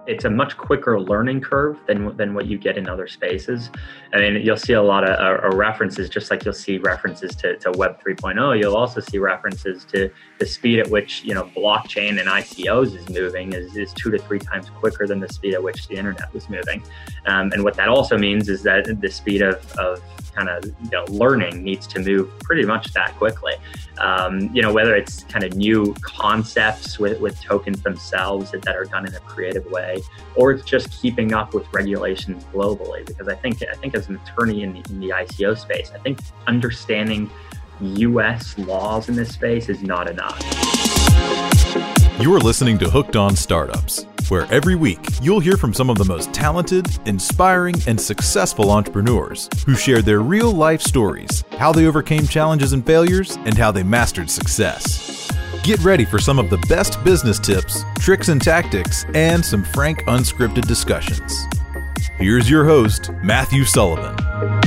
it's a much quicker learning curve than what you get in other spaces. I mean, you'll see a lot of references, just like you'll see references to Web 3.0. You'll also see references to the speed at which, blockchain and ICOs is moving is 2 to 3 times quicker than the speed at which the internet was moving. And what that also means is that the speed of kind of learning needs to move pretty much that quickly. Whether it's kind of new concepts with tokens themselves that are done in a creative way, or it's just keeping up with regulations globally. Because I think as an attorney in the ICO space, I think understanding US laws in this space is not enough. You're listening to Hooked on Startups, where every week you'll hear from some of the most talented, inspiring, and successful entrepreneurs who share their real-life stories, how they overcame challenges and failures, and how they mastered success. Get ready for some of the best business tips, tricks and tactics, and some frank, unscripted discussions. Here's your host, Matthew Sullivan.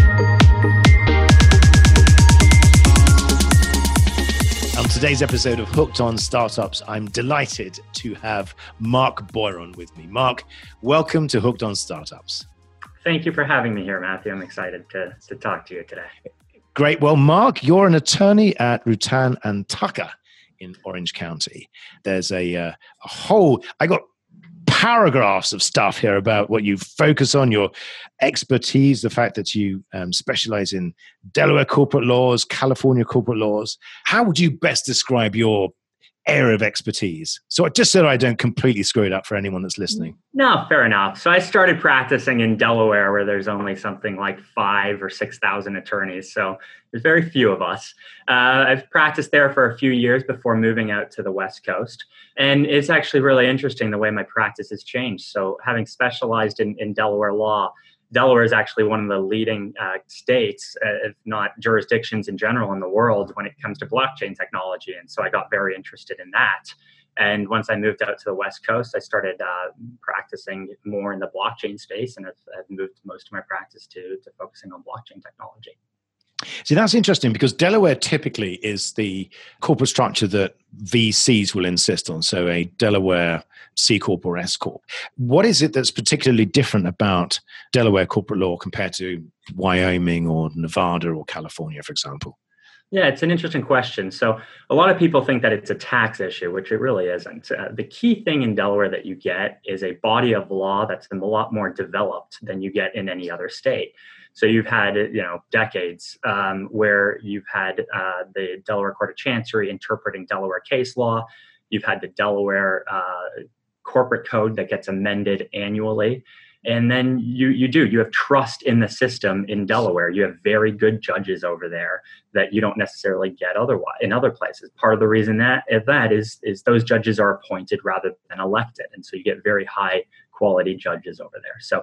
On today's episode of Hooked on Startups, I'm delighted to have Mark Boyron with me. Mark, welcome to Hooked on Startups. Thank you for having me here, Matthew. I'm excited to talk to you today. Great. Well, Mark, you're an attorney at Rutan and Tucker in Orange County. There's a whole, I got paragraphs of stuff here about what you focus on, your expertise, the fact that you specialize in Delaware corporate laws, California corporate laws. How would you best describe your area of expertise? So just so I don't completely screw it up for anyone that's listening. No, fair enough. So I started practicing in Delaware, where there's only something like 5,000 or 6,000 attorneys. So there's very few of us. I've practiced there for a few years before moving out to the West Coast. And it's actually really interesting the way my practice has changed. So having specialized in Delaware law, Delaware is actually one of the leading states, if not jurisdictions in general in the world when it comes to blockchain technology. And so I got very interested in that. And once I moved out to the West Coast, I started practicing more in the blockchain space, and I've moved most of my practice to focusing on blockchain technology. See, that's interesting because Delaware typically is the corporate structure that VCs will insist on. So a Delaware C Corp or S Corp. What is it that's particularly different about Delaware corporate law compared to Wyoming or Nevada or California, for example? Yeah, it's an interesting question. So a lot of people think that it's a tax issue, which it really isn't. The key thing in Delaware that you get is a body of law that's a lot more developed than you get in any other state. So you've had, decades where you've had the Delaware Court of Chancery interpreting Delaware case law. You've had the Delaware corporate code that gets amended annually. And then you have trust in the system in Delaware. You have very good judges over there that you don't necessarily get otherwise in other places. Part of the reason that is those judges are appointed rather than elected. And so you get very high quality judges over there. So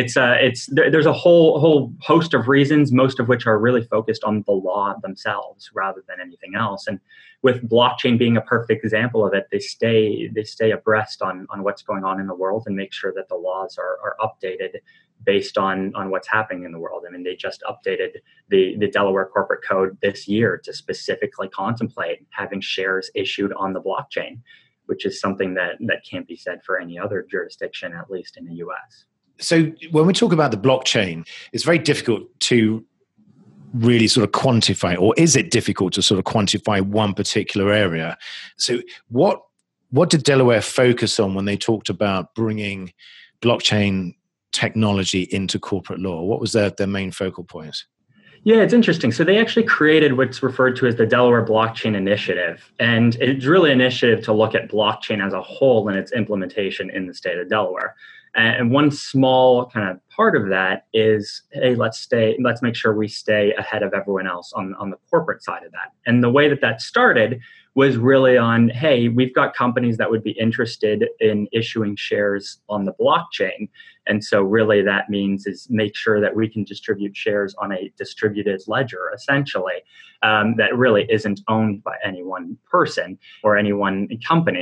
there's a whole host of reasons, most of which are really focused on the law themselves rather than anything else. And with blockchain being a perfect example of it, they stay abreast on what's going on in the world and make sure that the laws are updated based on what's happening in the world. I mean, they just updated the Delaware Corporate Code this year to specifically contemplate having shares issued on the blockchain, which is something that can't be said for any other jurisdiction, at least in the US. So when we talk about the blockchain, it's very difficult to really sort of quantify, or is it difficult to sort of quantify one particular area? So what did Delaware focus on when they talked about bringing blockchain technology into corporate law? What was their main focal point? Yeah, it's interesting. So they actually created what's referred to as the Delaware Blockchain Initiative. And it's really an initiative to look at blockchain as a whole and its implementation in the state of Delaware. And one small kind of part of that is, hey, let's make sure we stay ahead of everyone else on the corporate side of that. And the way that started was really on, hey, we've got companies that would be interested in issuing shares on the blockchain. And so really that means is make sure that we can distribute shares on a distributed ledger, essentially, that really isn't owned by any one person or any one company.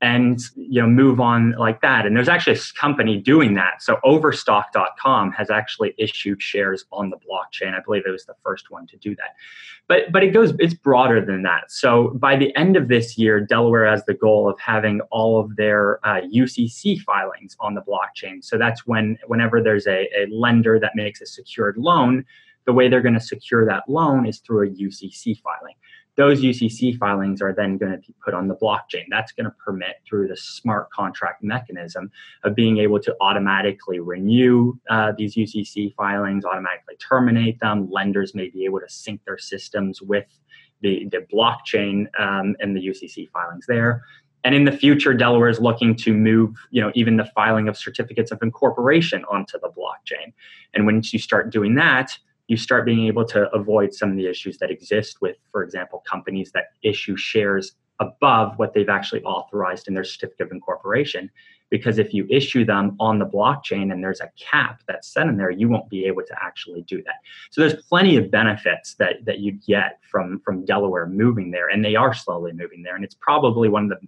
and move on like that. And there's actually a company doing that. So Overstock.com has actually issued shares on the blockchain. I believe it was the first one to do that. But it's broader than that. So by the end of this year, Delaware has the goal of having all of their UCC filings on the blockchain. So that's whenever there's a lender that makes a secured loan, the way they're going to secure that loan is through a UCC filing. Those UCC filings are then going to be put on the blockchain. That's going to permit, through the smart contract mechanism, of being able to automatically renew these UCC filings, automatically terminate them. Lenders may be able to sync their systems with the blockchain and the UCC filings there. And in the future, Delaware is looking to move, even the filing of certificates of incorporation onto the blockchain. And once you start doing that, you start being able to avoid some of the issues that exist with, for example, companies that issue shares above what they've actually authorized in their certificate of incorporation. Because if you issue them on the blockchain and there's a cap that's set in there, you won't be able to actually do that. So there's plenty of benefits that you get from Delaware moving there, and they are slowly moving there. And it's probably one of the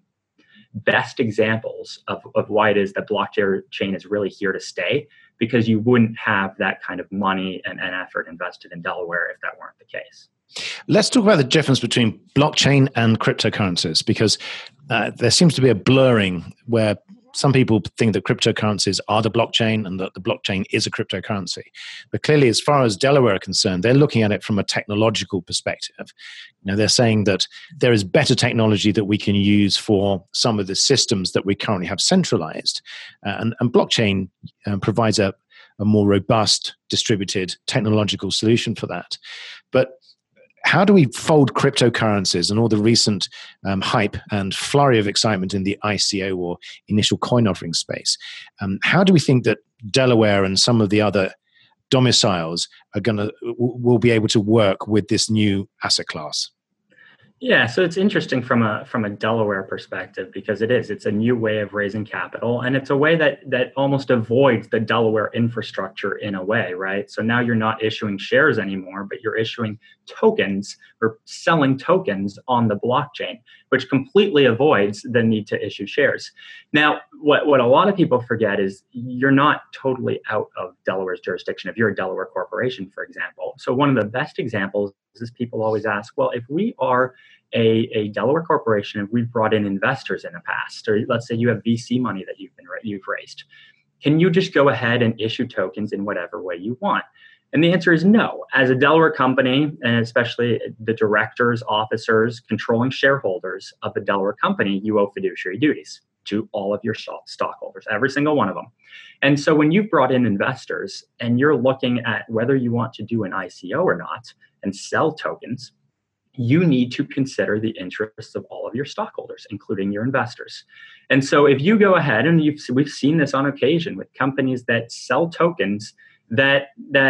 best examples of why it is that blockchain is really here to stay, because you wouldn't have that kind of money and effort invested in Delaware if that weren't the case. Let's talk about the difference between blockchain and cryptocurrencies, because there seems to be a blurring where some people think that cryptocurrencies are the blockchain and that the blockchain is a cryptocurrency. But clearly, as far as Delaware are concerned, they're looking at it from a technological perspective. They're saying that there is better technology that we can use for some of the systems that we currently have centralized. And blockchain provides a more robust, distributed technological solution for that. But how do we fold cryptocurrencies and all the recent hype and flurry of excitement in the ICO or initial coin offering space? How do we think that Delaware and some of the other domiciles will be able to work with this new asset class? Yeah, so it's interesting from a Delaware perspective, because it's a new way of raising capital, and it's a way that almost avoids the Delaware infrastructure in a way, right? So now you're not issuing shares anymore, but you're issuing tokens or selling tokens on the blockchain, which completely avoids the need to issue shares. Now, what a lot of people forget is you're not totally out of Delaware's jurisdiction if you're a Delaware corporation, for example. So one of the best examples is people always ask, well, if we are a Delaware corporation and we've brought in investors in the past, or let's say you have VC money that you've raised, can you just go ahead and issue tokens in whatever way you want? And the answer is no. As a Delaware company, and especially the directors, officers, controlling shareholders of a Delaware company, you owe fiduciary duties to all of your stockholders, every single one of them. And so when you've brought in investors and you're looking at whether you want to do an ICO or not and sell tokens, you need to consider the interests of all of your stockholders, including your investors. And so if you go ahead, and we've seen this on occasion with companies that sell tokens that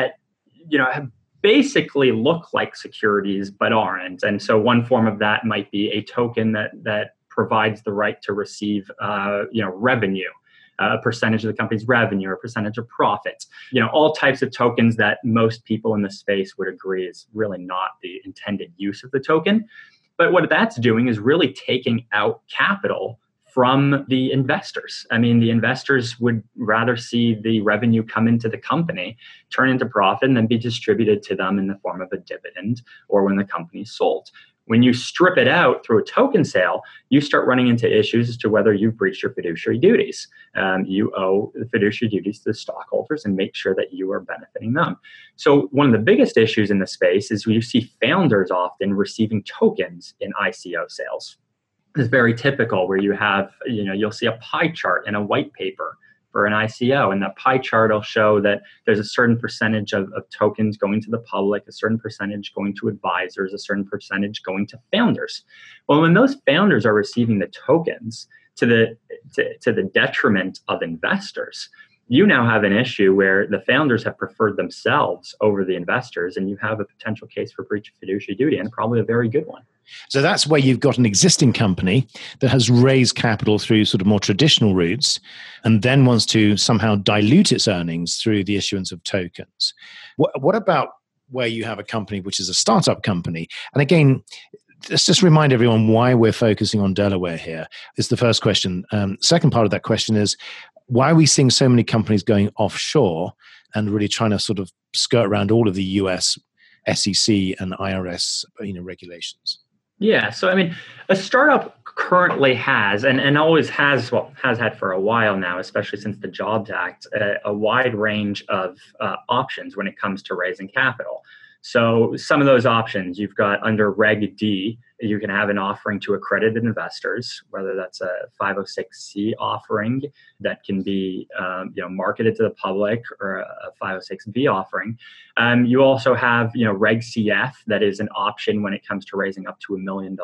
have basically look like securities but aren't. And so one form of that might be a token that provides the right to receive revenue, a percentage of the company's revenue, or a percentage of profits, all types of tokens that most people in the space would agree is really not the intended use of the token. But what that's doing is really taking out capital from the investors. I mean, the investors would rather see the revenue come into the company, turn into profit, and then be distributed to them in the form of a dividend or when the company is sold. When you strip it out through a token sale, you start running into issues as to whether you've breached your fiduciary duties. You owe the fiduciary duties to the stockholders and make sure that you are benefiting them. So one of the biggest issues in the space is you see founders often receiving tokens in ICO sales. It's very typical where you have, you'll see a pie chart in a white paper for an ICO, and that pie chart will show that there's a certain percentage of tokens going to the public, a certain percentage going to advisors, a certain percentage going to founders. Well, when those founders are receiving the tokens to the detriment of investors, you now have an issue where the founders have preferred themselves over the investors, and you have a potential case for breach of fiduciary duty, and probably a very good one. So that's where you've got an existing company that has raised capital through sort of more traditional routes and then wants to somehow dilute its earnings through the issuance of tokens. What about where you have a company which is a startup company? And again, let's just remind everyone why we're focusing on Delaware here is the first question. Second part of that question is, why are we seeing so many companies going offshore and really trying to sort of skirt around all of the US SEC and IRS regulations? Yeah, so I mean, a startup currently has, and always has, has had for a while now, especially since the Jobs Act, a wide range of options when it comes to raising capital. So some of those options you've got under Reg D, you can have an offering to accredited investors, whether that's a 506C offering that can be marketed to the public, or a 506B offering. You also have Reg CF, that is an option when it comes to raising up to $1 million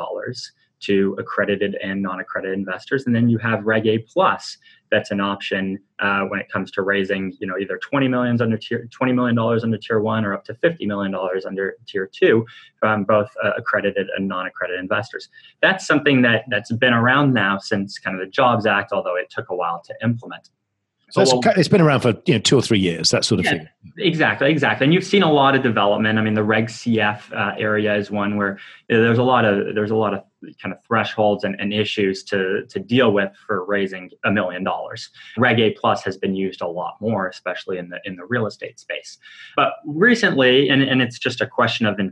to accredited and non-accredited investors. And then you have Reg A Plus, that's an option when it comes to raising, either $20 million under Tier 1 or up to $50 million under Tier 2 from both accredited and non-accredited investors. That's something that's been around now since kind of the Jobs Act, although it took a while to implement. So it's been around for 2 or 3 years, that sort of thing. Exactly. And you've seen a lot of development. I mean, the Reg CF area is one where there's a lot of kind of thresholds and issues to deal with for raising $1 million. Reg A Plus has been used a lot more, especially in the real estate space. But recently, and it's just a question of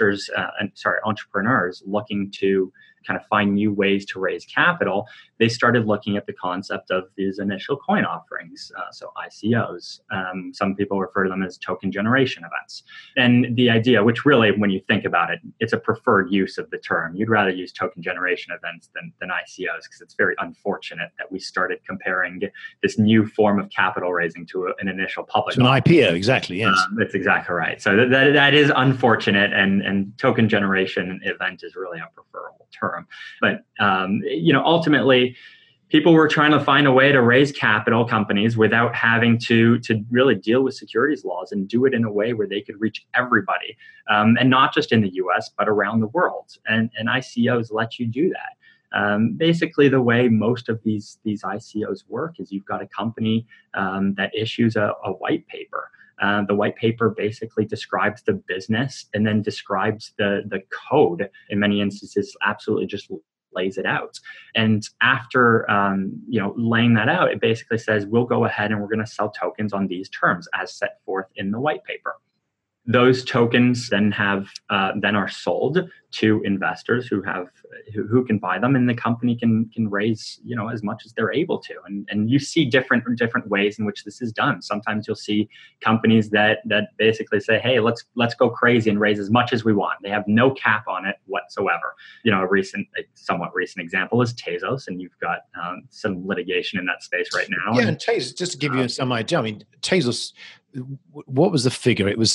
entrepreneurs looking to kind of find new ways to raise capital, they started looking at the concept of these initial coin offerings, so ICOs. Some people refer to them as token generation events. And the idea, which really, when you think about it, it's a preferred use of the term. You'd rather use token generation events than ICOs, because it's very unfortunate that we started comparing this new form of capital raising to an initial public. To an IPO, exactly, yes. That's exactly right. So that is unfortunate, and token generation event is really a preferable term. But ultimately, people were trying to find a way to raise capital, companies, without having to really deal with securities laws, and do it in a way where they could reach everybody, and not just in the U.S. but around the world. And ICOs let you do that. Basically, the way most of these ICOs work is you've got a company that issues a white paper. The white paper basically describes the business, and then describes the code. In many instances, absolutely just lays it out. And after laying that out, it basically says, we'll go ahead and we're going to sell tokens on these terms as set forth in the white paper. Those tokens then are sold to investors who can buy them, and the company can raise as much as they're able to. And you see different ways in which this is done. Sometimes you'll see companies that basically say, hey, let's go crazy and raise as much as we want. They have no cap on it whatsoever. A somewhat recent example is Tezos, and you've got some litigation in that space right now. Yeah, and Tezos, just to give you some idea, I mean, Tezos, what was the figure? It was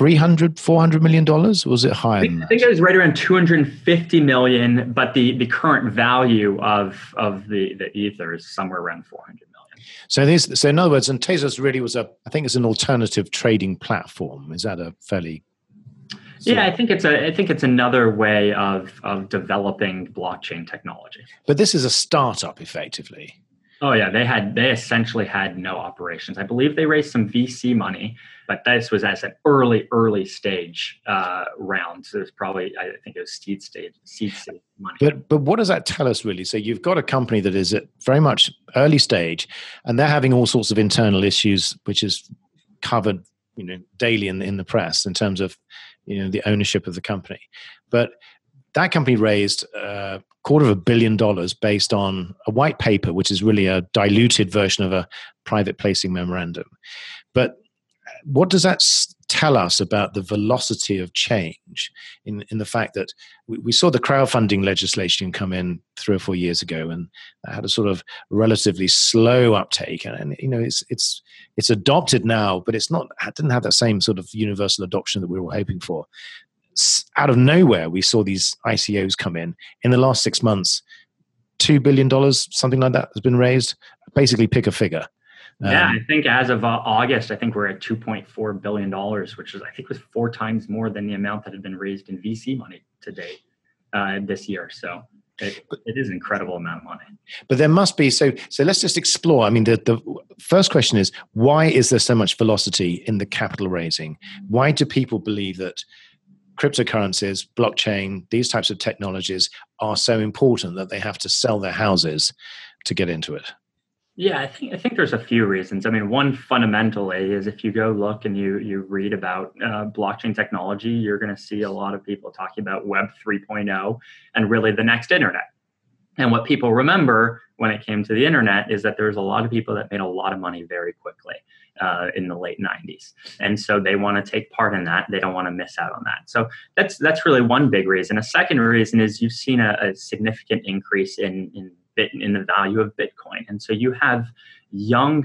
$400 million? Or was it higher than that? I think it was right around $250 million, but the current value of the Ether is somewhere around $400 million. So in other words, and Tezos really was I think it's an alternative trading platform. Is that a fairly? Yeah, I think it's another way of developing blockchain technology. But this is a startup, effectively. Oh yeah, they essentially had no operations. I believe they raised some VC money, but this was as an early stage round. So it was probably, I think it was seed money. But what does that tell us really? So you've got a company that is at very much early stage, and they're having all sorts of internal issues, which is covered daily in the press in terms of the ownership of the company. But that company raised $250 million based on a white paper, which is really a diluted version of a private placing memorandum. But what does that tell us about the velocity of change in the fact that we saw the crowdfunding legislation come in 3 or 4 years ago, and that had a sort of relatively slow uptake, and it's adopted now, but it didn't have that same sort of universal adoption that we were hoping for. Out of nowhere, we saw these ICOs come in the last 6 months. $2 billion, something like that, has been raised. Basically, pick a figure. Yeah, I think as of August, I think we're at $2.4 billion, which was 4 times more than the amount that had been raised in VC money to date this year. So it is an incredible amount of money. But there must be, so let's just explore. I mean, the first question is, why is there so much velocity in the capital raising? Why do people believe that cryptocurrencies, blockchain, these types of technologies are so important that they have to sell their houses to get into it? Yeah, I think there's a few reasons. I mean, one fundamentally is if you go look and you read about blockchain technology, you're going to see a lot of people talking about Web 3.0 and really the next internet. And what people remember when it came to the internet is that there's a lot of people that made a lot of money very quickly in the late 90s. And so they want to take part in that. They don't want to miss out on that. So that's really one big reason. A second reason is you've seen a significant increase in the value of Bitcoin. And so you have young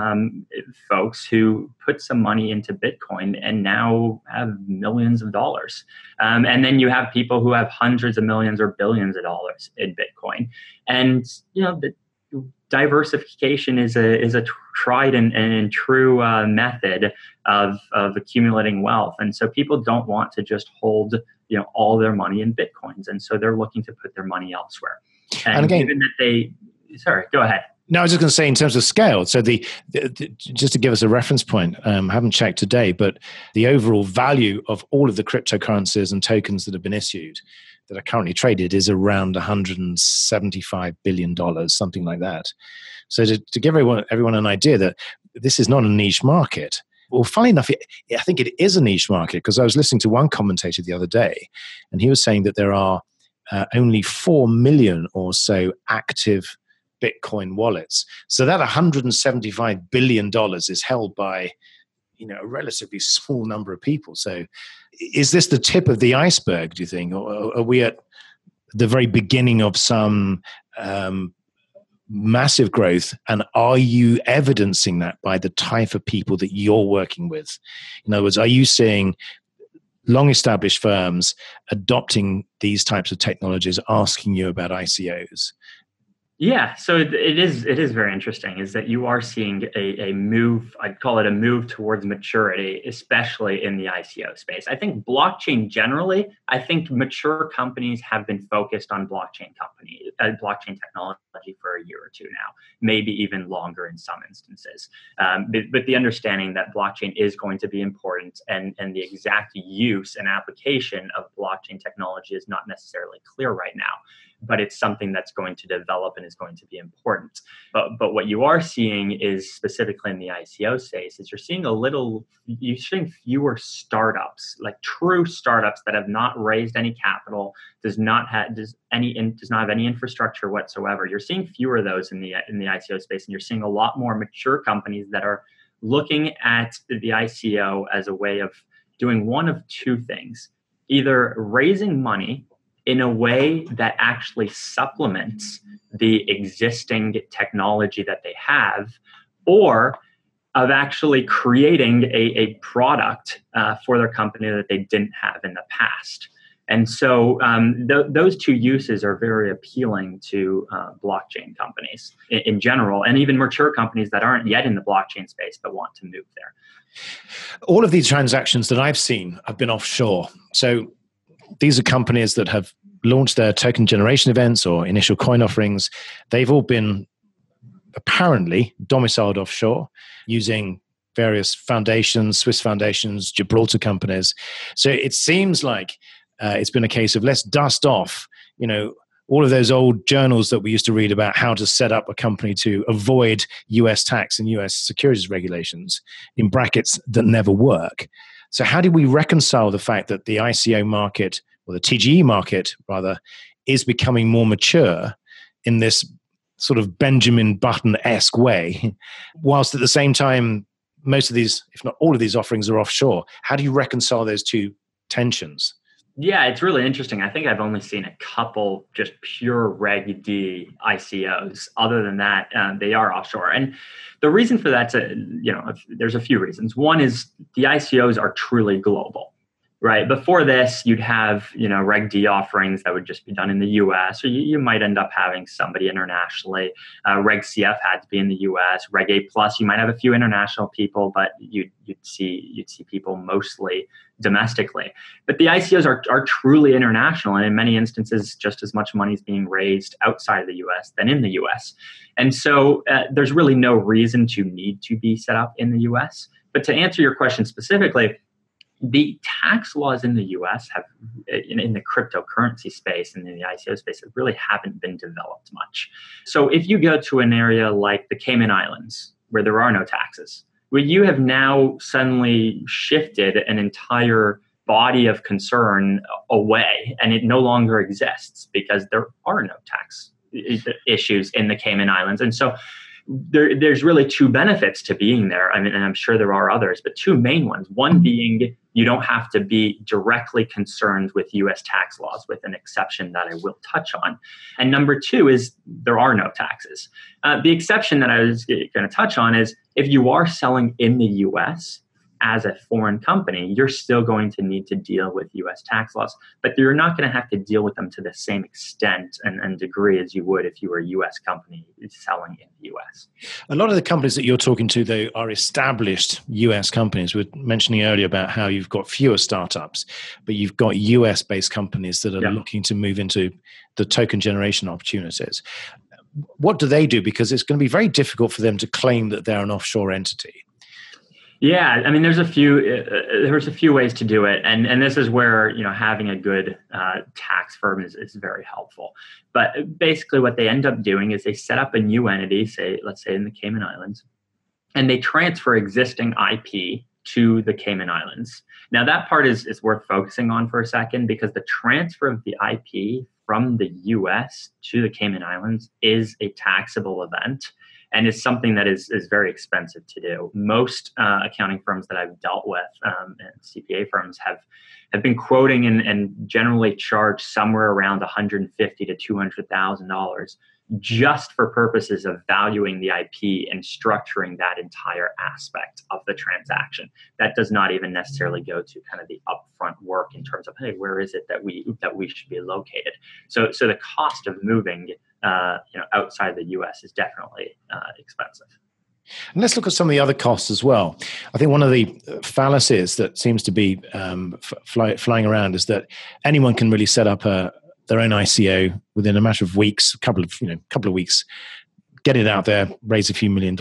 folks who put some money into Bitcoin and now have millions of dollars. And then you have people who have hundreds of millions or billions of dollars in Bitcoin. And, the diversification is a tried and true method of accumulating wealth. And so people don't want to just hold, all their money in Bitcoins. And so they're looking to put their money elsewhere. And again, given that sorry, go ahead. No, I was just going to say in terms of scale. So the just to give us a reference point, I haven't checked today, but the overall value of all of the cryptocurrencies and tokens that have been issued that are currently traded is around $175 billion, something like that. So to give everyone an idea that this is not a niche market. Well, funnily enough, I think it is a niche market because I was listening to one commentator the other day, and he was saying that there are only 4 million or so active Bitcoin wallets. So that $175 billion is held by, a relatively small number of people. So is this the tip of the iceberg, do you think? Or are we at the very beginning of some massive growth? And are you evidencing that by the type of people that you're working with? In other words, are you seeing long-established firms adopting these types of technologies, asking you about ICOs? Yeah, so it is very interesting is that you are seeing a move, I'd call it a move towards maturity, especially in the ICO space. I think blockchain generally, I think mature companies have been focused on blockchain technology for a year or two now, maybe even longer in some instances. But the understanding that blockchain is going to be important and the exact use and application of blockchain technology is not necessarily clear right now. But it's something that's going to develop and is going to be important. But what you are seeing is specifically in the ICO space is you're seeing fewer startups, like true startups that have not raised any capital, does not have any infrastructure whatsoever. You're seeing fewer of those in the ICO space, and you're seeing a lot more mature companies that are looking at the ICO as a way of doing one of two things: either raising money in a way that actually supplements the existing technology that they have, or of actually creating a product for their company that they didn't have in the past. And so those two uses are very appealing to blockchain companies in general, and even mature companies that aren't yet in the blockchain space but want to move there. All of these transactions that I've seen have been offshore. So these are companies that have launched their token generation events or initial coin offerings. They've all been apparently domiciled offshore using various foundations, Swiss foundations, Gibraltar companies. So it seems like it's been a case of let's dust off, all of those old journals that we used to read about how to set up a company to avoid US tax and US securities regulations, in brackets, that never work. So how do we reconcile the fact that the ICO market, or the TGE market rather, is becoming more mature in this sort of Benjamin Button-esque way, whilst at the same time, most of these, if not all of these offerings are offshore? How do you reconcile those two tensions? Yeah, it's really interesting. I think I've only seen a couple just pure Reg D ICOs. Other than that, they are offshore. And the reason for that, there's a few reasons. One is the ICOs are truly global, right? Before this, you'd have, Reg D offerings that would just be done in the US, or you might end up having somebody internationally. Reg CF had to be in the US. Reg A Plus, you might have a few international people, but you'd see people mostly domestically. But the ICOs are truly international, and in many instances, just as much money is being raised outside of the US than in the US. And so there's really no reason to need to be set up in the US. But to answer your question specifically, The tax laws in the US have, in the cryptocurrency space and in the ICO space, really haven't been developed much. So if you go to an area like the Cayman Islands, where there are no taxes, where you have now suddenly shifted an entire body of concern away, and it no longer exists because there are no tax issues in the Cayman Islands. And so there's really two benefits to being there. I mean, and I'm sure there are others, but two main ones. One being you don't have to be directly concerned with US tax laws, with an exception that I will touch on. And number two is there are no taxes. The exception that I was going to touch on is if you are selling in the US as a foreign company, you're still going to need to deal with US tax laws, but you're not going to have to deal with them to the same extent and degree as you would if you were a US company selling in the US. A lot of the companies that you're talking to, though, are established US companies. We were mentioning earlier about how you've got fewer startups, but you've got US-based companies that are looking to move into the token generation opportunities. What do they do? Because it's going to be very difficult for them to claim that they're an offshore entity. Yeah, I mean, there's a few ways to do it, and this is where having a good tax firm is very helpful. But basically, what they end up doing is they set up a new entity, let's say in the Cayman Islands, and they transfer existing IP to the Cayman Islands. Now, that part is worth focusing on for a second, because the transfer of the IP from the U.S. to the Cayman Islands is a taxable event. And it's something that is very expensive to do. Most accounting firms that I've dealt with, and CPA firms, have been quoting and generally charge somewhere around $150,000 to $200,000 just for purposes of valuing the IP and structuring that entire aspect of the transaction. That does not even necessarily go to kind of the upfront work in terms of, hey, where is it that we should be located? So the cost of moving outside the U.S. is definitely expensive. And let's look at some of the other costs as well. I think one of the fallacies that seems to be flying around is that anyone can really set up their own ICO within a matter of weeks, couple of weeks, get it out there, raise a few $1 million.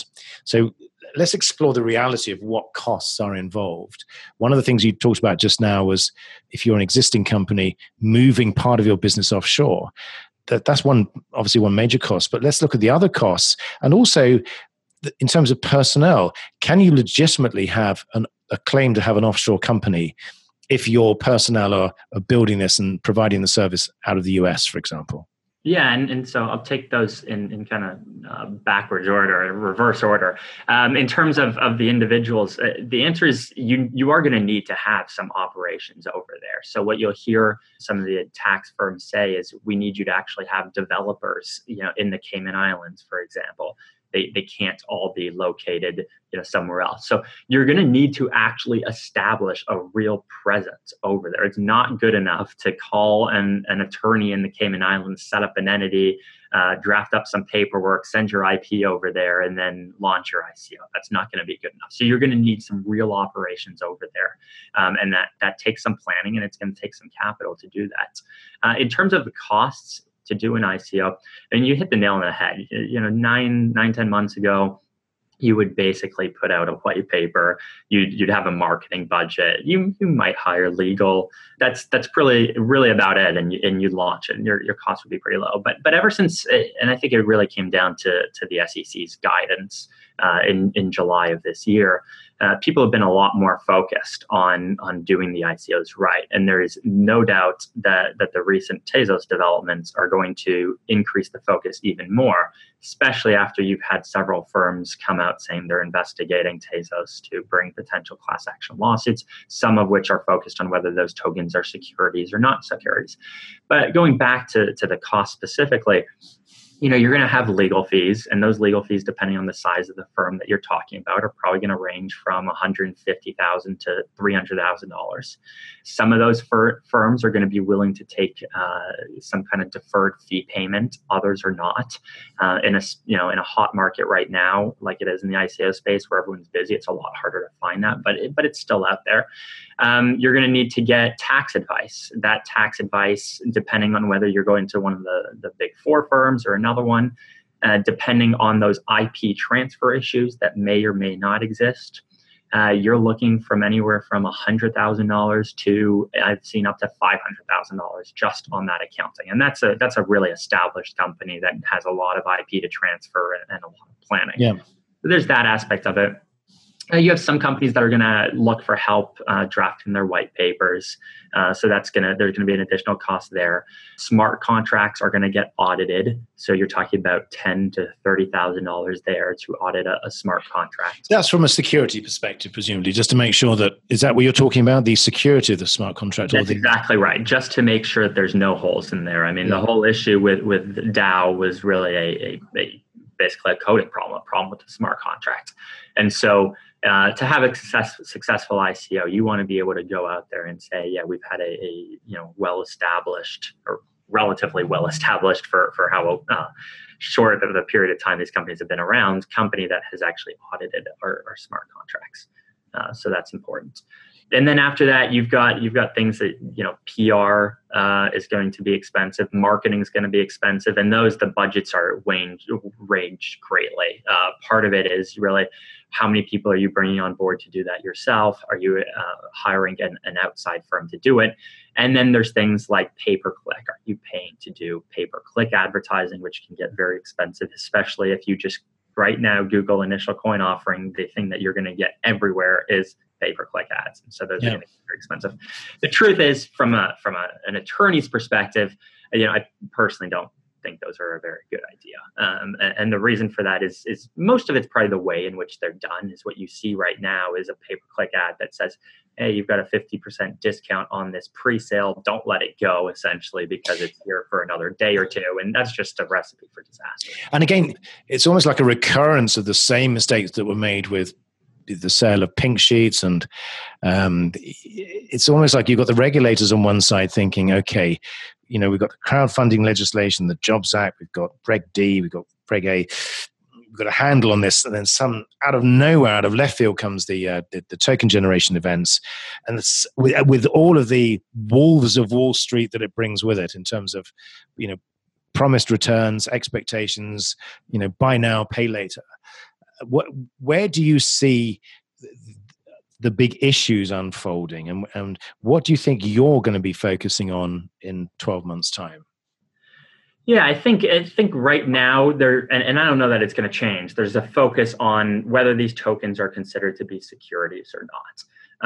So let's explore the reality of what costs are involved. One of the things you talked about just now was if you're an existing company moving part of your business offshore. That's obviously one major cost, but let's look at the other costs. And also, in terms of personnel, can you legitimately have a claim to have an offshore company if your personnel are building this and providing the service out of the US, for example? Yeah, and so I'll take those in kind of backwards order, reverse order. In terms of the individuals, the answer is you are going to need to have some operations over there. So what you'll hear some of the tax firms say is we need you to actually have developers, in the Cayman Islands, for example. They can't all be located somewhere else. So you're going to need to actually establish a real presence over there. It's not good enough to call an attorney in the Cayman Islands, set up an entity, draft up some paperwork, send your IP over there, and then launch your ICO. That's not going to be good enough. So you're going to need some real operations over there. And that takes some planning, and it's going to take some capital to do that. In terms of the costs to do an ICO, and you hit the nail on the head. 9-10 months ago, you would basically put out a white paper. You'd have a marketing budget. You might hire legal. That's really about it. And you launch it, and your cost would be pretty low. But ever since, and I think it really came down to the SEC's guidance in July of this year, people have been a lot more focused on doing the ICOs right. And there is no doubt that the recent Tezos developments are going to increase the focus even more, especially after you've had several firms come out saying they're investigating Tezos to bring potential class action lawsuits, some of which are focused on whether those tokens are securities or not securities. But going back to the cost specifically, you're going to have legal fees, and those legal fees, depending on the size of the firm that you're talking about, are probably going to range from $150,000 to $300,000. Some of those firms are going to be willing to take some kind of deferred fee payment. Others are not. In a hot market right now, like it is in the ICO space where everyone's busy, it's a lot harder to find that, but it's still out there. You're going to need to get tax advice. That tax advice, depending on whether you're going to one of the big four firms or another one, depending on those IP transfer issues that may or may not exist, you're looking from anywhere from $100,000 to I've seen up to $500,000 just on that accounting. And that's a really established company that has a lot of IP to transfer and a lot of planning. Yeah. So there's that aspect of it. You have some companies that are going to look for help drafting their white papers. So there's going to be an additional cost there. Smart contracts are going to get audited. So you're talking about $10,000 to $30,000 there to audit a smart contract. That's from a security perspective, presumably, just to make sure is that what you're talking about, the security of the smart contract? That's exactly right. Just to make sure that there's no holes in there. I mean, the whole issue with DAO was really basically a coding problem, a problem with the smart contract. And so to have a successful ICO, you want to be able to go out there and say, yeah, we've had a well-established or relatively well-established for how short of a period of time these companies have been around, company that has actually audited our smart contracts. So that's important. And then after that, you've got things that, PR is going to be expensive, marketing is going to be expensive, and the budgets are range greatly. Part of it is really how many people are you bringing on board to do that yourself? Are you hiring an outside firm to do it? And then there's things like pay-per-click. Are you paying to do pay-per-click advertising, which can get very expensive, especially if you just right now Google initial coin offering, the thing that you're going to get everywhere is pay-per-click ads. And so those are going to be very expensive. The truth is, from an attorney's perspective, I personally don't think those are a very good idea. And the reason for that is most of it's probably the way in which they're done. Is what you see right now is a pay-per-click ad that says, hey, you've got a 50% discount on this pre-sale. Don't let it go, essentially, because it's here for another day or two. And that's just a recipe for disaster. And again, it's almost like a recurrence of the same mistakes that were made with the sale of pink sheets. And it's almost like you've got the regulators on one side thinking, okay, we've got the crowdfunding legislation, the Jobs Act, we've got Reg D, we've got Reg A, we've got a handle on this. And then out of nowhere, out of left field comes the token generation events. And with all of the wolves of Wall Street that it brings with it in terms of, promised returns, expectations, buy now, pay later. Where do you see the big issues unfolding, and what do you think you're going to be focusing on in 12 months' time? Yeah, I think right now and I don't know that it's going to change. There's a focus on whether these tokens are considered to be securities or not.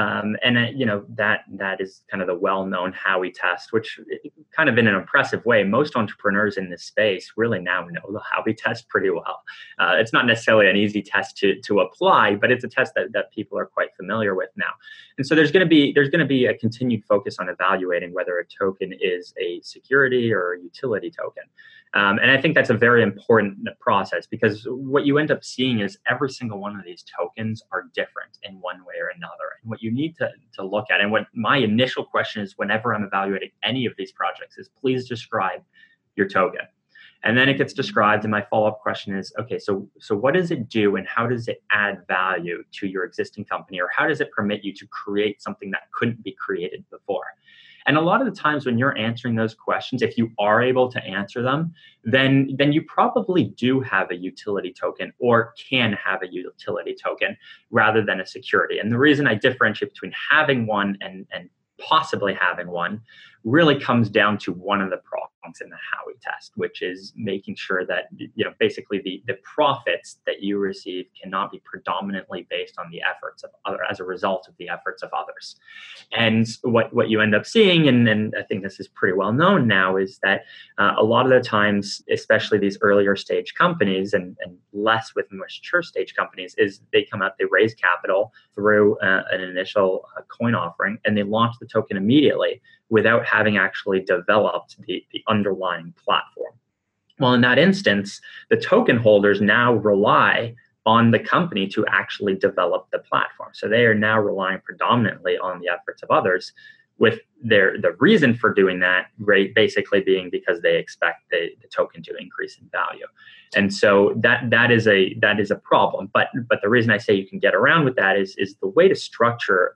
That is kind of the well-known Howey test, which kind of in an impressive way, most entrepreneurs in this space really now know the Howey test pretty well. It's not necessarily an easy test to apply, but it's a test that people are quite familiar with now. And so there's going to be a continued focus on evaluating whether a token is a security or a utility token. And I think that's a very important process, because what you end up seeing is every single one of these tokens are different in one way or another. And what you need to look at, and what my initial question is whenever I'm evaluating any of these projects, is please describe your token. And then it gets described, and my follow-up question is, okay, so what does it do, and how does it add value to your existing company, or how does it permit you to create something that couldn't be created before? And a lot of the times when you're answering those questions, if you are able to answer them, then you probably do have a utility token, or can have a utility token rather than a security. And the reason I differentiate between having one and possibly having one really comes down to one of the problems in the Howey test, which is making sure that basically the profits that you receive cannot be predominantly based on the efforts of others, as a result of the efforts of others. And what you end up seeing, and I think this is pretty well known now, is that a lot of the times, especially these earlier stage companies and less with mature stage companies, is they come out, they raise capital through an initial coin offering, and they launch the token immediately without having actually developed the underlying platform. Well, in that instance, the token holders now rely on the company to actually develop the platform. So they are now relying predominantly on the efforts of others, with the reason for doing that basically being because they expect the token to increase in value. And so that is a problem. But the reason I say you can get around with that is the way to structure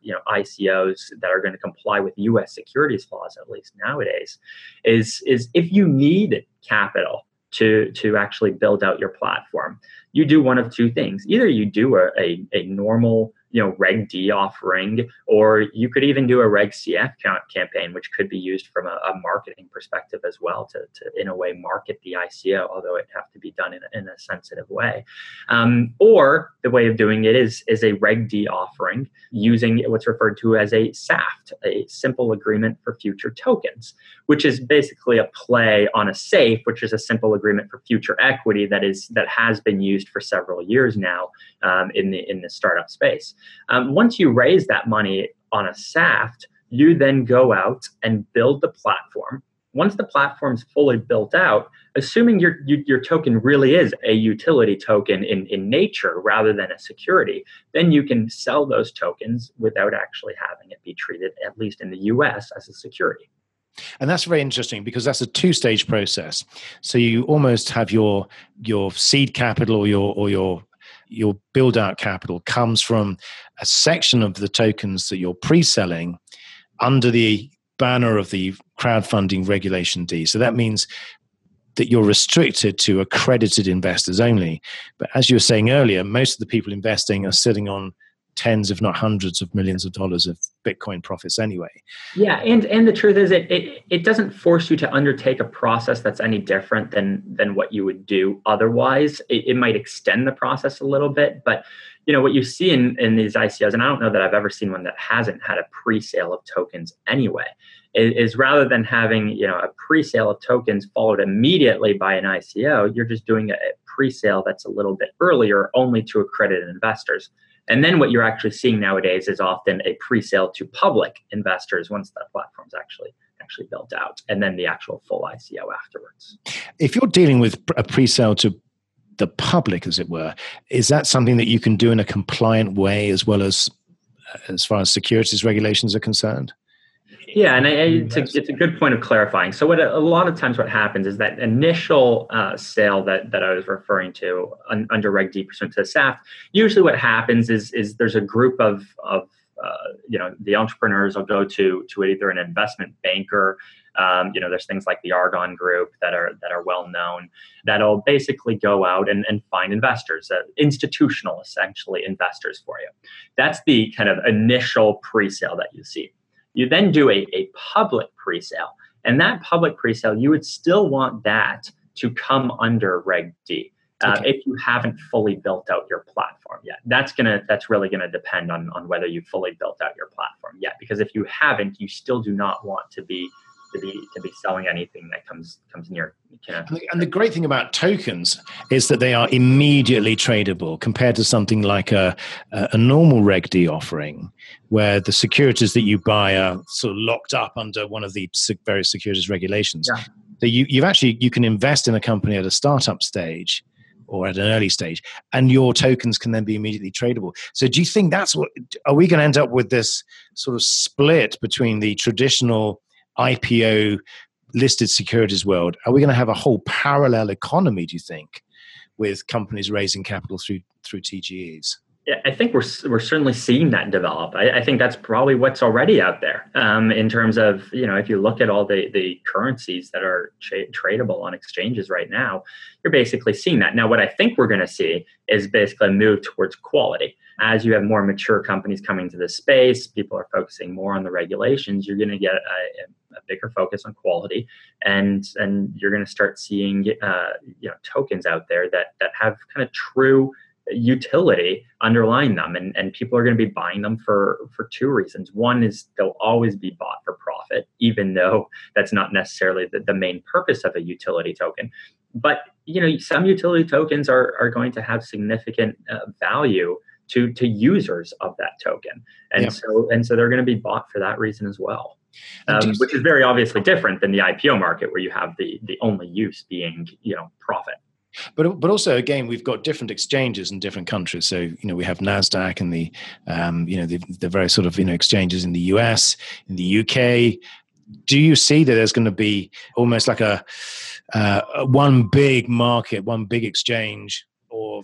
ICOs that are going to comply with U.S. securities laws, at least nowadays, is if you need capital to actually build out your platform, you do one of two things. Either you do a normal Reg D offering, or you could even do a Reg CF campaign, which could be used from a marketing perspective as well to in a way market the ICO, although it'd have to be done in a sensitive way. Or the way of doing it is a Reg D offering using what's referred to as a SAFT, a simple agreement for future tokens, which is basically a play on a SAFE, which is a simple agreement for future equity that has been used for several years now in the startup space. Once you raise that money on a SAFT, you then go out and build the platform. Once the platform's fully built out, assuming your token really is a utility token in nature rather than a security, then you can sell those tokens without actually having it be treated, at least in the US, as a security. And that's very interesting because that's a two-stage process. So you almost have your seed capital or your build-out capital comes from a section of the tokens that you're pre-selling under the banner of the crowdfunding regulation D. So that means that you're restricted to accredited investors only. But as you were saying earlier, most of the people investing are sitting on tens, if not hundreds of millions of dollars of Bitcoin profits anyway. Yeah, and the truth is it doesn't force you to undertake a process that's any different than what you would do otherwise. It might extend the process a little bit, but what you see in these ICOs, and I don't know that I've ever seen one that hasn't had a pre-sale of tokens anyway, is rather than having a pre-sale of tokens followed immediately by an ICO, you're just doing a pre-sale that's a little bit earlier only to accredited investors. And then what you're actually seeing nowadays is often a pre-sale to public investors once that platform's actually built out, and then the actual full ICO afterwards. If you're dealing with a pre-sale to the public, as it were, is that something that you can do in a compliant way as well as far as securities regulations are concerned? Yeah, and it's a good point of clarifying. So a lot of times what happens is that initial sale that I was referring to under Reg D pursuant to the SAFT, usually what happens is there's a group of the entrepreneurs will go to either an investment banker. There's things like the Argonne Group that are well known that'll basically go out and find investors, institutional essentially investors for you. That's the kind of initial pre-sale that you see. You then do a public pre-sale, and that public pre-sale, you would still want that to come under Reg D if you haven't fully built out your platform yet. That's really gonna depend on whether you've fully built out your platform yet. Because if you haven't, you still do not want to be selling anything that comes near. And the great thing about tokens is that they are immediately tradable compared to something like a normal Reg D offering, where the securities that you buy are sort of locked up under one of the various securities regulations. Yeah. So you can invest in a company at a startup stage or at an early stage, and your tokens can then be immediately tradable. So do you think are we going to end up with this sort of split between the traditional IPO listed securities world? Are we going to have a whole parallel economy, do you think, with companies raising capital through TGEs? Yeah, I think we're certainly seeing that develop. I think that's probably what's already out there in terms of, if you look at all the currencies that are tradable on exchanges right now, you're basically seeing that. Now, what I think we're going to see is basically a move towards quality. As you have more mature companies coming to the space, people are focusing more on the regulations, you're going to get a bigger focus on quality, and you're going to start seeing tokens out there that have kind of true utility underlying them, and people are going to be buying them for two reasons. One is they'll always be bought for profit, even though that's not necessarily the main purpose of a utility token. But some utility tokens are going to have significant value to users of that token, and so they're going to be bought for that reason as well. Which is very obviously different than the IPO market, where you have the only use being profit. But also, again, we've got different exchanges in different countries. So, we have NASDAQ and the various sort of, exchanges in the US, in the UK. Do you see that there's going to be almost like a one big market, one big exchange, or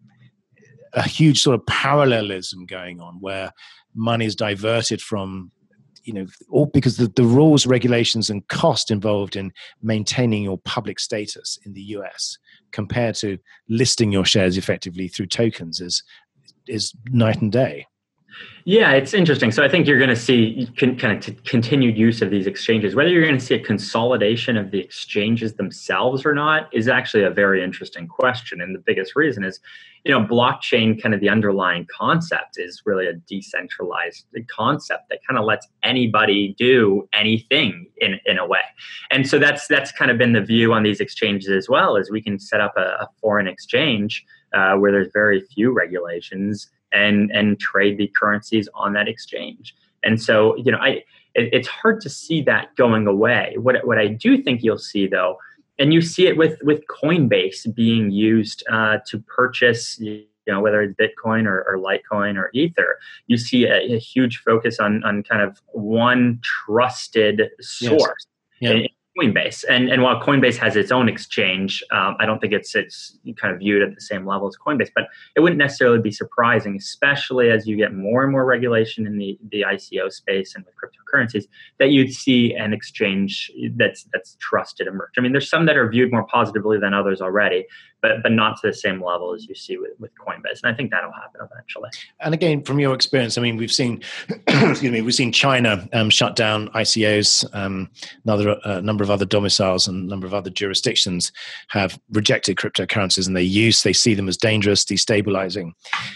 a huge sort of parallelism going on where money is diverted from, all because the rules, regulations, and cost involved in maintaining your public status in the US compared to listing your shares effectively through tokens is night and day? Yeah, it's interesting. So I think you're going to see continued use of these exchanges. Whether you're going to see a consolidation of the exchanges themselves or not is actually a very interesting question. And the biggest reason is, blockchain, kind of the underlying concept is really a decentralized concept that kind of lets anybody do anything in a way. And so that's kind of been the view on these exchanges as well, is we can set up a foreign exchange where there's very few regulations and trade the currencies on that exchange. And so, it's hard to see that going away. What I do think you'll see, though, and you see it with Coinbase being used to purchase, whether it's Bitcoin or Litecoin or Ether, you see a huge focus on kind of one trusted source. Yes. Yeah. Coinbase. And while Coinbase has its own exchange, I don't think it's kind of viewed at the same level as Coinbase, but it wouldn't necessarily be surprising, especially as you get more and more regulation in the ICO space and with cryptocurrencies, that you'd see an exchange that's trusted emerge. I mean, there's some that are viewed more positively than others already, but not to the same level as you see with Coinbase. And I think that'll happen eventually. And again, from your experience, I mean, we've seen, we've seen China shut down ICOs. A number of other domiciles and a number of other jurisdictions have rejected cryptocurrencies, and they see them as dangerous, destabilizing.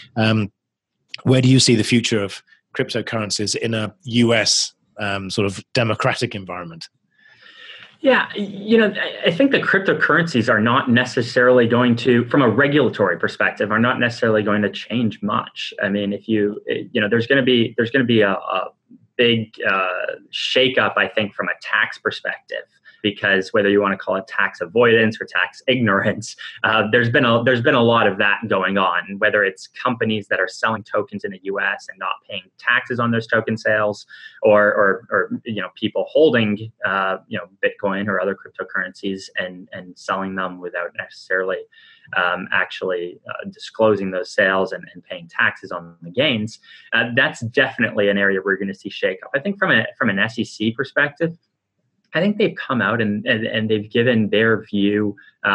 Where do you see the future of cryptocurrencies in a US sort of democratic environment? Yeah, I think the cryptocurrencies are not necessarily going to, from a regulatory perspective, are not necessarily going to change much. I mean, there's going to be a big shakeup, I think, from a tax perspective, because whether you want to call it tax avoidance or tax ignorance, there's been a lot of that going on. Whether it's companies that are selling tokens in the U.S. and not paying taxes on those token sales, or people holding Bitcoin or other cryptocurrencies and selling them without necessarily actually disclosing those sales and paying taxes on the gains. That's definitely an area where you're going to see shakeup. I think from an SEC perspective, I think they've come out and they've given their view,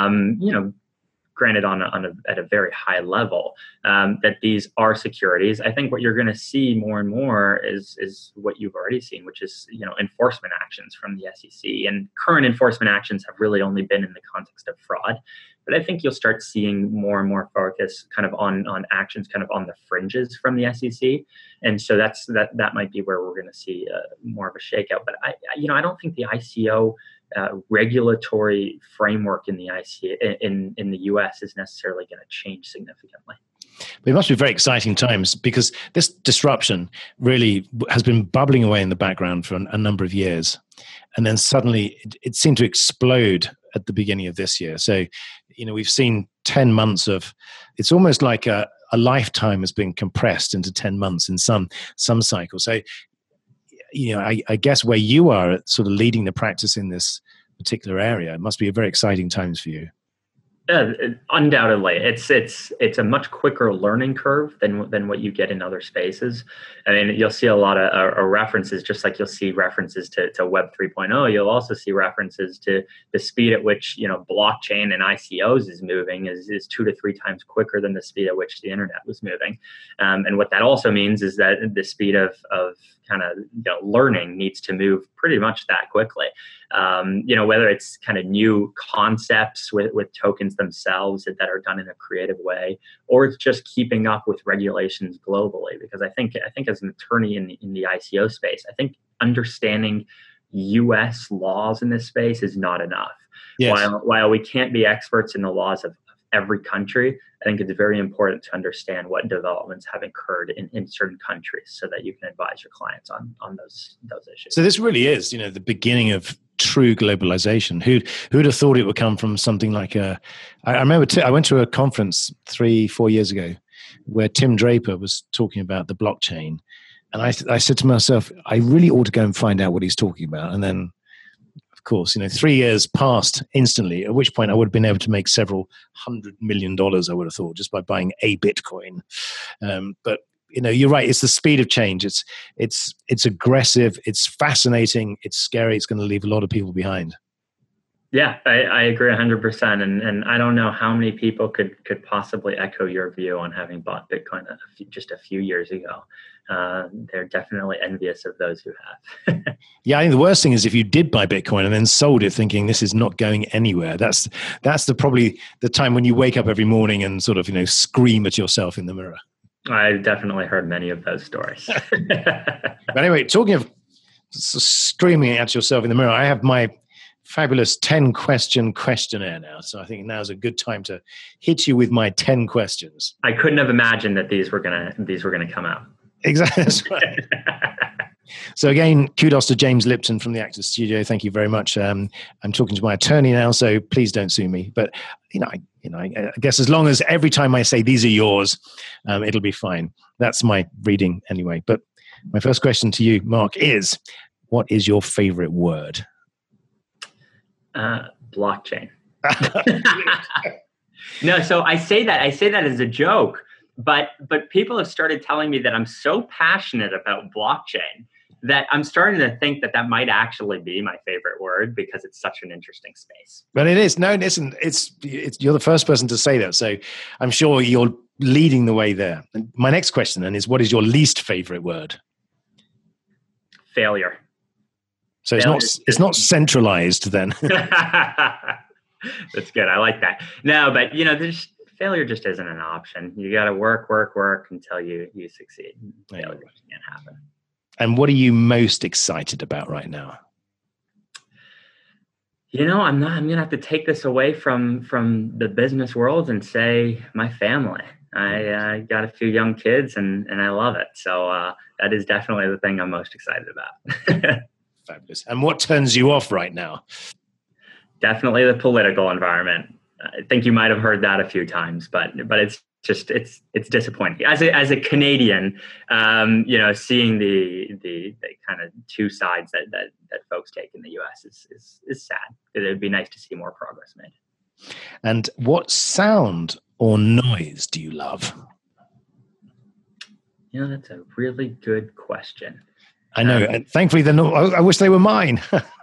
granted at a very high level, that these are securities. I think what you're going to see more and more is what you've already seen, which is enforcement actions from the SEC. And current enforcement actions have really only been in the context of fraud. But I think you'll start seeing more and more focus kind of on actions kind of on the fringes from the SEC. And so that might be where we're going to see more of a shakeout. But I don't think the ICO regulatory framework in the in the US is necessarily going to change significantly. But it must be very exciting times, because this disruption really has been bubbling away in the background for a number of years. And then suddenly it seemed to explode at the beginning of this year. So, we've seen 10 months of, it's almost like a lifetime has been compressed into 10 months in some cycles. So, I guess where you are at sort of leading the practice in this particular area, it must be a very exciting times for you. Undoubtedly, it's a much quicker learning curve than what you get in other spaces. I mean, you'll see a lot of references, just like you'll see references to Web 3.0. You'll also see references to the speed at which blockchain and ICOs is moving is 2 to 3 times quicker than the speed at which the internet was moving. And what that also means is that the speed of kind of learning needs to move pretty much that quickly. Whether it's kind of new concepts with tokens themselves that are done in a creative way, or it's just keeping up with regulations globally. Because I think as an attorney in the ICO space, I think understanding U.S. laws in this space is not enough. Yes. While we can't be experts in the laws of every country, I think it's very important to understand what developments have occurred in certain countries so that you can advise your clients on those issues. So this really is, the beginning of true globalization. Who'd have thought it would come from something like I remember I went to a conference 3-4 years ago where Tim Draper was talking about the blockchain. And I said to myself, I really ought to go and find out what he's talking about. And then, of course, 3 years passed instantly, at which point I would have been able to make several $100 million, I would have thought, just by buying a Bitcoin. But you're right. It's the speed of change. It's aggressive. It's fascinating. It's scary. It's going to leave a lot of people behind. Yeah, I agree 100%. And I don't know how many people could possibly echo your view on having bought Bitcoin just a few years ago. They're definitely envious of those who have. Yeah, I think the worst thing is if you did buy Bitcoin and then sold it thinking this is not going anywhere. That's probably the time when you wake up every morning and sort of, scream at yourself in the mirror. I've definitely heard many of those stories. But anyway, talking of screaming at yourself in the mirror, I have my fabulous 10-question questionnaire now. So I think now's a good time to hit you with my 10 questions. I couldn't have imagined that these were gonna come out. Exactly. That's right. So again, kudos to James Lipton from the Actors Studio. Thank you very much. I'm talking to my attorney now, so please don't sue me. But I guess as long as every time I say these are yours, it'll be fine. That's my reading anyway. But my first question to you, Mark, is what is your favorite word? Blockchain. No, so I say that as a joke, but people have started telling me that I'm so passionate about blockchain that I'm starting to think that might actually be my favorite word because it's such an interesting space. But it is. No, listen, it's you're the first person to say that, so I'm sure you're leading the way there. And my next question then is, what is your least favorite word? Failure. So it's not centralized then. That's good. I like that. No, but failure just isn't an option. You got to work until you succeed. Failure just can't happen. And what are you most excited about right now? I'm going to have to take this away from the business world and say my family. I got a few young kids and I love it. So that is definitely the thing I'm most excited about. Fabulous. And what turns you off right now? Definitely the political environment. I think you might have heard that a few times, but it's just it's disappointing. As a Canadian, seeing the kind of two sides that folks take in the U.S. is sad. It would be nice to see more progress made. And what sound or noise do you love? That's a really good question. I know. And thankfully, they're not. I wish they were mine.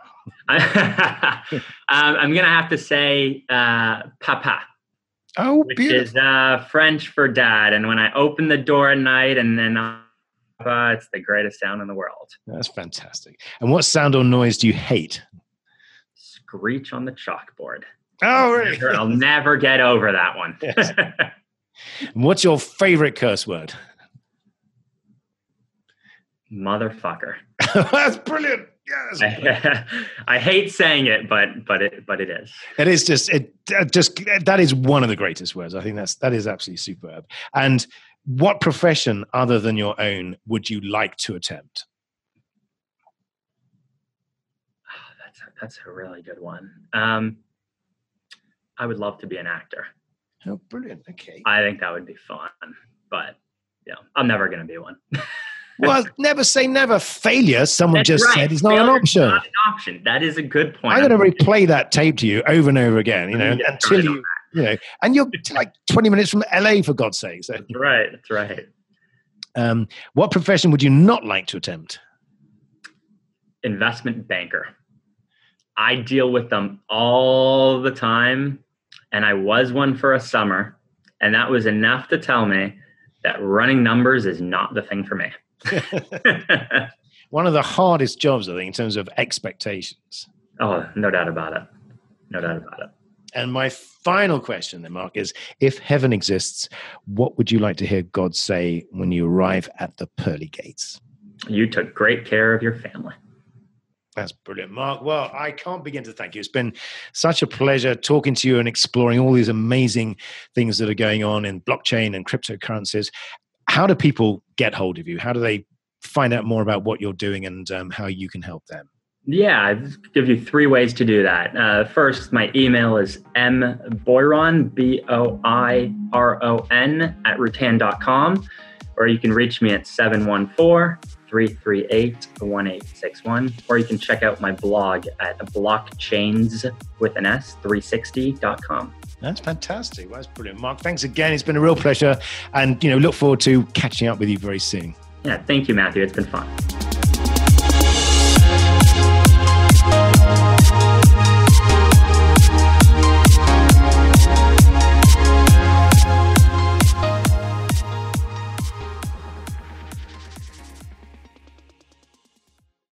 I'm going to have to say papa. Oh, which beautiful. is French for dad. And when I open the door at night and then it's the greatest sound in the world. That's fantastic. And what sound or noise do you hate? Screech on the chalkboard. Oh, really? I'll never get over that one. Yes. And what's your favorite curse word? Motherfucker. That's brilliant. Yes. I hate saying it, but it is. It is just that is one of the greatest words. I think that is absolutely superb. And what profession other than your own would you like to attempt? That's a really good one. I would love to be an actor. Oh, brilliant. Okay. I think that would be fun, but I'm never going to be one. Well, never say never. Failure, someone That's just right. said, is not Failure an option. Not an option. That is a good point. I'm going to replay that tape to you over and over again, until and you're like 20 minutes from LA, for God's sake. So. That's right. That's right. What profession would you not like to attempt? Investment banker. I deal with them all the time, and I was one for a summer, and that was enough to tell me that running numbers is not the thing for me. One of the hardest jobs, I think, in terms of expectations. Oh, no doubt about it. No doubt about it. And my final question then, Mark, is if heaven exists, what would you like to hear God say when you arrive at the pearly gates? You took great care of your family. That's brilliant, Mark. Well, I can't begin to thank you. It's been such a pleasure talking to you and exploring all these amazing things that are going on in blockchain and cryptocurrencies. How do people get hold of you? How do they find out more about what you're doing and how you can help them? Yeah, I'll give you 3 ways to do that. First, my email is mboiron, BOIRON, @rutan.com, or you can reach me at 714-338-1861, or you can check out my blog at blockchains360.com. That's fantastic. Well, that's brilliant. Mark, thanks again. It's been a real pleasure. And, look forward to catching up with you very soon. Yeah, thank you, Matthew. It's been fun.